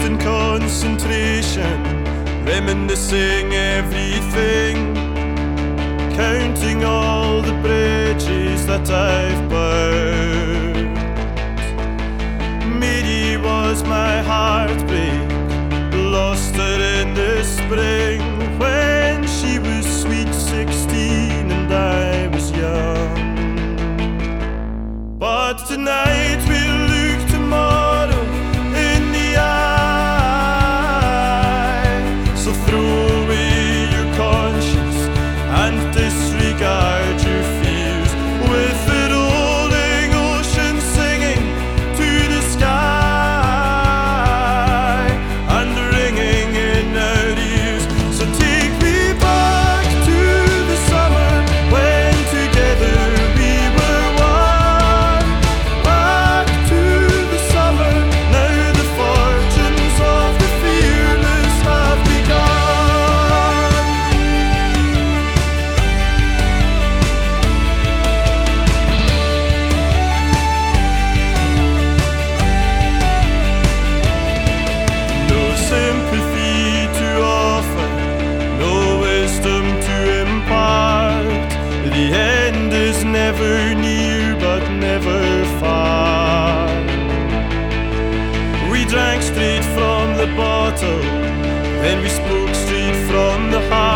in concentration, reminiscing everything, counting all the bridges that I've burned. Mary was my heartbreak, lost her in the spring, when she was sweet 16 and I was young. But tonight we'll look tomorrow in the eye. So throw away your conscience and disregard your fears, with the rolling ocean singing to the sky and ringing in our ears. So take me back to the summer when together we were one. Back to the summer, now the fortunes of the fearless have begun. No sympathy to offer, no wisdom to impart. The end is never near but never far. We drank straight from the bottle, then we spoke straight from the heart.